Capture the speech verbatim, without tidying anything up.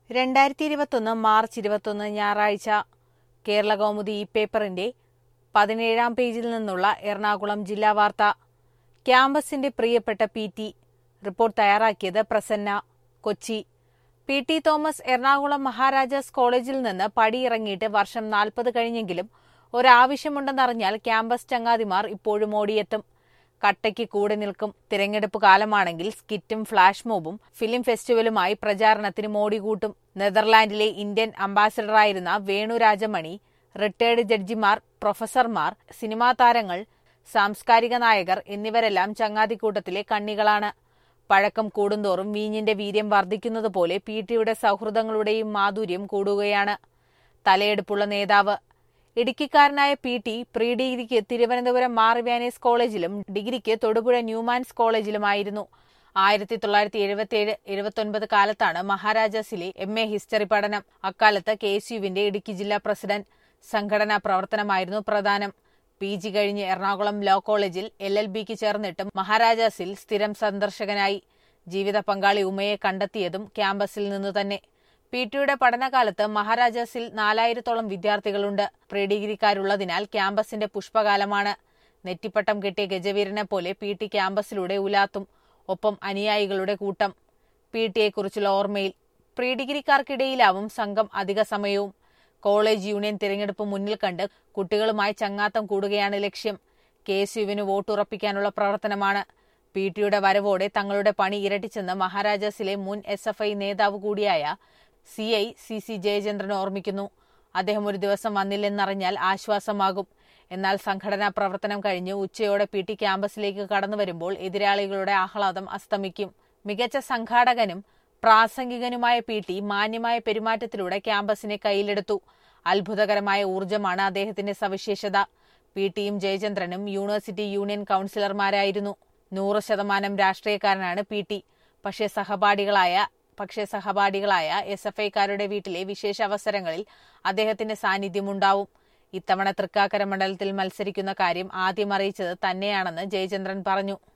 രണ്ടായിരത്തി ഇരുപത്തൊന്ന് മാർച്ച് ഇരുപത്തൊന്ന് ഞായറാഴ്ച കേരള കൗമുദി ഈ പേപ്പറിന്റെ പതിനേഴാം പേജിൽ നിന്നുള്ള എറണാകുളം ജില്ലാ വാർത്ത. ക്യാമ്പസിന്റെ പ്രിയപ്പെട്ട പി ടി. റിപ്പോർട്ട് തയ്യാറാക്കിയത് Prasanna. Kochi. P T Thomas Ernakulam Maharajas കോളേജിൽ നിന്ന് പടിയിറങ്ങിയിട്ട് വർഷം നാൽപ്പത് കഴിഞ്ഞെങ്കിലും ഒരാവശ്യമുണ്ടെന്നറിഞ്ഞാൽ ക്യാമ്പസ് ചങ്ങാതിമാർ ഇപ്പോഴും ഓടിയെത്തും. കട്ടയ്ക്ക് കൂടെ നിൽക്കും. തിരഞ്ഞെടുപ്പ് കാലമാണെങ്കിൽ സ്കിറ്റും ഫ്ലാഷ് മോബും ഫിലിം ഫെസ്റ്റിവലുമായി പ്രചാരണത്തിന് മോടികൂട്ടും. നെതർലാൻഡിലെ ഇന്ത്യൻ അംബാസഡറായിരുന്ന വേണു രാജമണി, റിട്ടയർഡ് ജഡ്ജിമാർ, പ്രൊഫസർമാർ, സിനിമാ താരങ്ങൾ, സാംസ്കാരിക നായകർ എന്നിവരെല്ലാം ചങ്ങാതിക്കൂട്ടത്തിലെ കണ്ണികളാണ്. പഴക്കം കൂടുന്തോറും വീഞ്ഞിന്റെ വീര്യം വർദ്ധിക്കുന്നതുപോലെ പി ടിയുടെ സൗഹൃദങ്ങളുടെയും മാധുര്യം കൂടുകയാണ്. തലയെടുപ്പുള്ള നേതാവ്. ഇടുക്കിക്കാരനായ പി ടി പ്രീ ഡിഗ്രിക്ക് തിരുവനന്തപുരം മാർ ഇവാനിയസ് കോളേജിലും ഡിഗ്രിക്ക് തൊടുപുഴ ന്യൂമാൻസ് കോളേജിലുമായിരുന്നു. ആയിരത്തി തൊള്ളായിരത്തി എഴുപത്തിയേഴ് എഴുപത്തൊൻപത് കാലത്താണ് മഹാരാജാസിലെ എം എ ഹിസ്റ്ററി പഠനം. അക്കാലത്ത് കെ എസ് യുവിന്റെ ഇടുക്കി ജില്ലാ പ്രസിഡന്റ്. സംഘടനാ പ്രവർത്തനമായിരുന്നു പ്രധാനം. പി ജി കഴിഞ്ഞ് എറണാകുളം ലോ കോളേജിൽ എൽ എൽ ബിക്ക് ചേർന്നിട്ടും മഹാരാജാസിൽ സ്ഥിരം സന്ദർശകനായി. ജീവിത പങ്കാളി ഉമയെ കണ്ടെത്തിയതും ക്യാമ്പസിൽ നിന്നു തന്നെ. പി ടിയുടെ പഠനകാലത്ത് മഹാരാജാസിൽ നാലായിരത്തോളം വിദ്യാർത്ഥികളുണ്ട്. പ്രീ ഡിഗ്രിക്കാരുള്ളതിനാൽ ക്യാമ്പസിന്റെ പുഷ്പകാലമാണ്. നെറ്റിപ്പട്ടം കെട്ടിയ ഗജവീരനെ പോലെ പി ടി ക്യാമ്പസിലൂടെ ഉലാത്തും. ഒപ്പം അനുയായികളുടെ കൂട്ടം. പി ടിയെക്കുറിച്ചുള്ള ഓർമ്മയിൽ. പ്രീ ഡിഗ്രിക്കാർക്കിടയിലാവും സംഘം അധിക സമയവും. കോളേജ് യൂണിയൻ തിരഞ്ഞെടുപ്പ് മുന്നിൽ കണ്ട് കുട്ടികളുമായി ചങ്ങാത്തം കൂടുകയാണ് ലക്ഷ്യം. കെ എസ് യുവിന് വോട്ടുറപ്പിക്കാനുള്ള പ്രവർത്തനമാണ്. പി ടിയുടെ വരവോടെ തങ്ങളുടെ പണി ഇരട്ടിച്ചെന്ന് മഹാരാജാസിലെ മുൻ എസ് എഫ് ഐ നേതാവ് കൂടിയായ C I C C Jayachandran ഓർമ്മിക്കുന്നു. അദ്ദേഹം ഒരു ദിവസം വന്നില്ലെന്നറിഞ്ഞാൽ ആശ്വാസമാകും. എന്നാൽ സംഘടനാ പ്രവർത്തനം കഴിഞ്ഞ് ഉച്ചയോടെ പി ടി ക്യാമ്പസിലേക്ക് കടന്നു വരുമ്പോൾ എതിരാളികളുടെ ആഹ്ലാദം അസ്തമിക്കും. മികച്ച സംഘാടകനും പ്രാസംഗികനുമായ പി ടി മാന്യമായ പെരുമാറ്റത്തിലൂടെ ക്യാമ്പസിനെ കയ്യിലെടുത്തു. അത്ഭുതകരമായ ഊർജ്ജമാണ് അദ്ദേഹത്തിന്റെ സവിശേഷത. പി ടിയും ജയചന്ദ്രനും യൂണിവേഴ്സിറ്റി യൂണിയൻ കൗൺസിലർമാരായിരുന്നു. നൂറ് ശതമാനം രാഷ്ട്രീയക്കാരനാണ് പി ടി. പക്ഷേ സഹപാഠികളായ പക്ഷേ സഹപാഠികളായ എസ് എഫ് ഐക്കാരുടെ വീട്ടിലെ വിശേഷ അവസരങ്ങളിൽ അദ്ദേഹത്തിന്റെ സാന്നിധ്യമുണ്ടാവും. ഇത്തവണ തൃക്കാക്കര മണ്ഡലത്തിൽ മത്സരിക്കുന്ന കാര്യം ആദ്യം അറിയിച്ചത് തന്നെയാണെന്ന് ജയചന്ദ്രൻ പറഞ്ഞു.